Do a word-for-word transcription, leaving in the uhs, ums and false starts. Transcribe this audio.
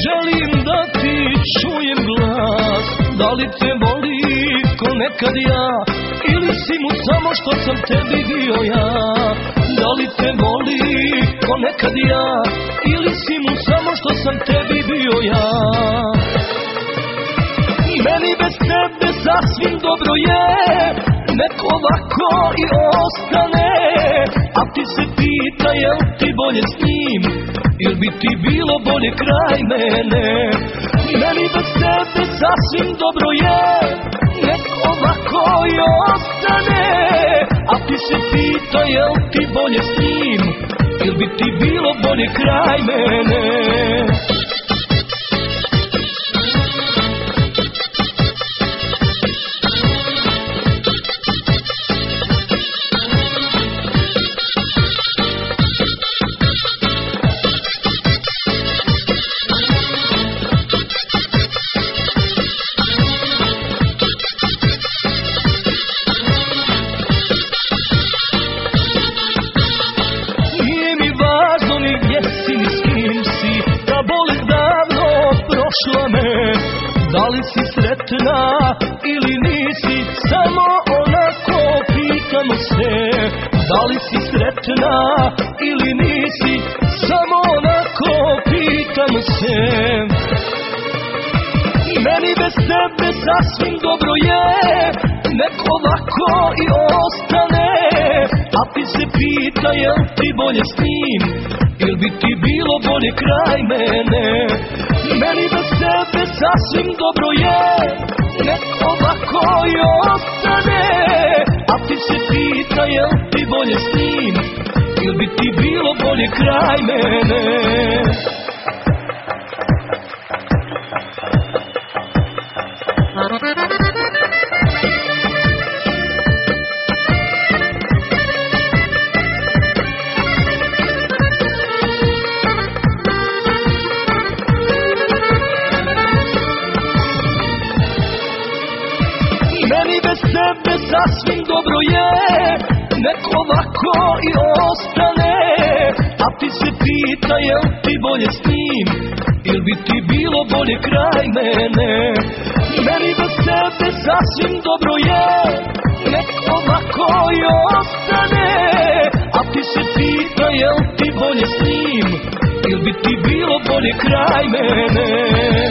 želim da ti čujem glas. Da li te voli ko nekad ja, ili si mu samo što sam tebi bio ja? Da li te voli ko nekad ja, ili si mu samo što sam tebi bio ja? Meni bez tebe sasvim dobro je, nek ovako i ostane. A ti se pita jel ti bolje s njim, ili bi ti bilo bolje kraj mene? Meni bez tebe sasvim dobro je, nek ovako i ostane. A ti se pita jel ti bolje s njim, ili bi ti bilo bolje kraj mene? Da li si sretna ili nisi, samo onako pitamo se. Da li si sretna ili nisi, samo onako pitamo se. Meni bez tebe sasvim dobro je, nek ovako i ostane. A ti se pita jel ti bolje s njim, ili bi ti bilo bolje kraj mene? Meni bez tebe sasvim dobro je, nek ovako i ostane. A ti se pita jel ti bolje s njim, ili bi ti bilo bolje kraj mene? Meni bez tebe sasvim dobro je, nek ovako i ostane. A ti se pita jel ti bolje s njim, ili bi ti bilo bolje kraj mene? Meni bez tebe sasvim dobro je, nek ovako i ostane. A ti se pita jel ti bolje s njim, ili bi ti bilo bolje kraj mene?